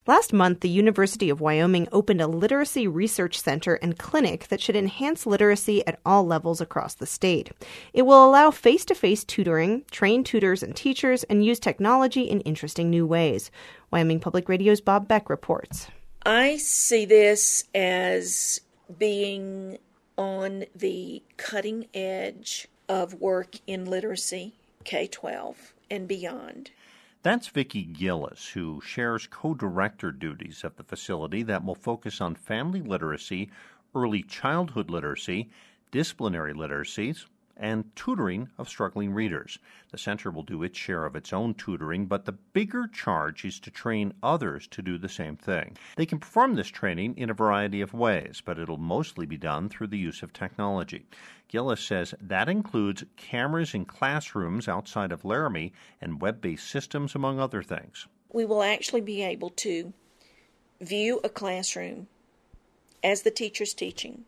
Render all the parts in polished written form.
Last month, the University of Wyoming opened a literacy research center and clinic that should enhance literacy at all levels across the state. It will allow face-to-face tutoring, train tutors and teachers, and use technology in interesting new ways. Wyoming Public Radio's Bob Beck reports. I see this as being on the cutting edge of work in literacy, K-12 and beyond. That's Vicki Gillis, who shares co-director duties of the facility that will focus on family literacy, early childhood literacy, disciplinary literacies, and tutoring of struggling readers. The center will do its share of its own tutoring, but the bigger charge is to train others to do the same thing. They can perform this training in a variety of ways, but it'll mostly be done through the use of technology. Gillis says that includes cameras in classrooms outside of Laramie and web-based systems, among other things. We will actually be able to view a classroom as the teacher's teaching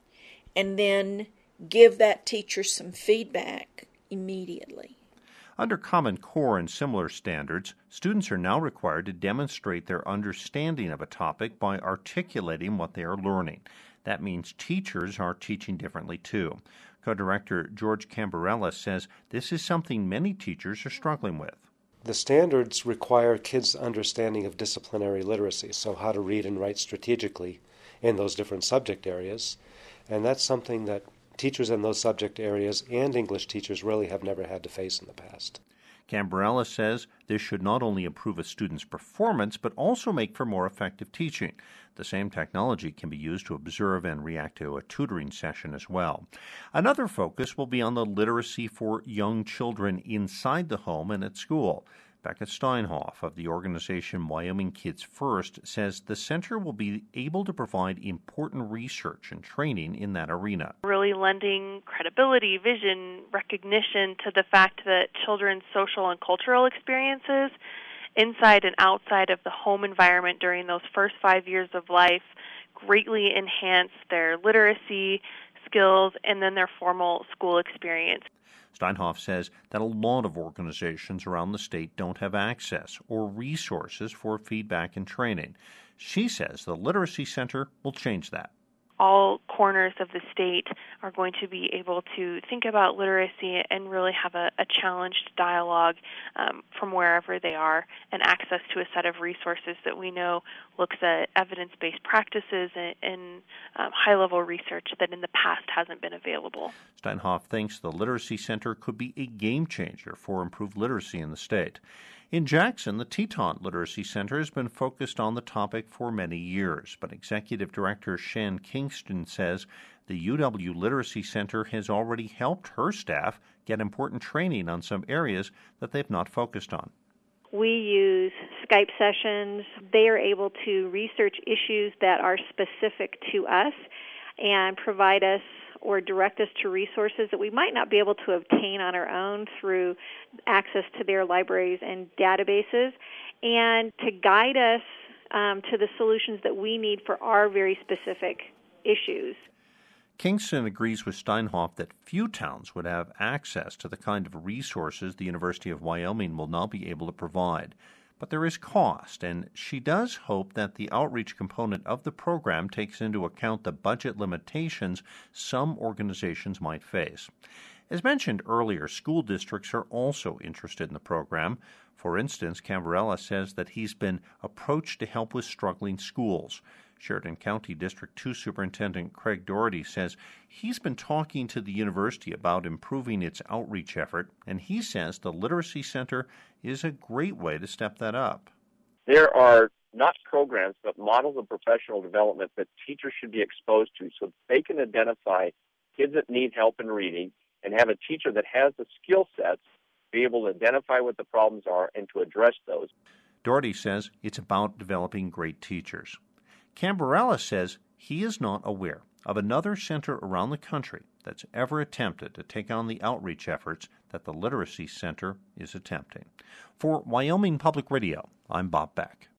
and then give that teacher some feedback immediately. Under Common Core and similar standards, students are now required to demonstrate their understanding of a topic by articulating what they are learning. That means teachers are teaching differently too. Co-director George Cambarella says this is something many teachers are struggling with. The standards require kids' understanding of disciplinary literacy, so how to read and write strategically in those different subject areas. And that's something that teachers in those subject areas and English teachers really have never had to face in the past. Cambarella says this should not only improve a student's performance, but also make for more effective teaching. The same technology can be used to observe and react to a tutoring session as well. Another focus will be on the literacy for young children inside the home and at school. Becca Steinhoff of the organization Wyoming Kids First says the center will be able to provide important research and training in that arena. Really lending credibility, vision, recognition to the fact that children's social and cultural experiences inside and outside of the home environment during those first 5 years of life greatly enhance their literacy skills and then their formal school experience. Steinhoff says that a lot of organizations around the state don't have access or resources for feedback and training. She says the Literacy Center will change that. All corners of the state are going to be able to think about literacy and really have a challenged dialogue from wherever they are and access to a set of resources that we know looks at evidence-based practices and high-level research that in the past hasn't been available. Steinhoff thinks the Literacy Center could be a game changer for improved literacy in the state. In Jackson, the Teton Literacy Center has been focused on the topic for many years, but Executive Director Shan Kingston says the UW Literacy Center has already helped her staff get important training on some areas that they've not focused on. We use Skype sessions. They are able to research issues that are specific to us and provide us or direct us to resources that we might not be able to obtain on our own through access to their libraries and databases, and to guide us to the solutions that we need for our very specific issues. Kingston agrees with Steinhoff that few towns would have access to the kind of resources the University of Wyoming will now be able to provide. But there is cost, and she does hope that the outreach component of the program takes into account the budget limitations some organizations might face. As mentioned earlier, school districts are also interested in the program. For instance, Cambarella says that he's been approached to help with struggling schools. Sheridan County District 2 Superintendent Craig Doherty says he's been talking to the university about improving its outreach effort, and he says the Literacy Center is a great way to step that up. There are not programs, but models of professional development that teachers should be exposed to so they can identify kids that need help in reading and have a teacher that has the skill sets to be able to identify what the problems are and to address those. Doherty says it's about developing great teachers. Cambarella says he is not aware of another center around the country that's ever attempted to take on the outreach efforts that the Literacy Center is attempting. For Wyoming Public Radio, I'm Bob Beck.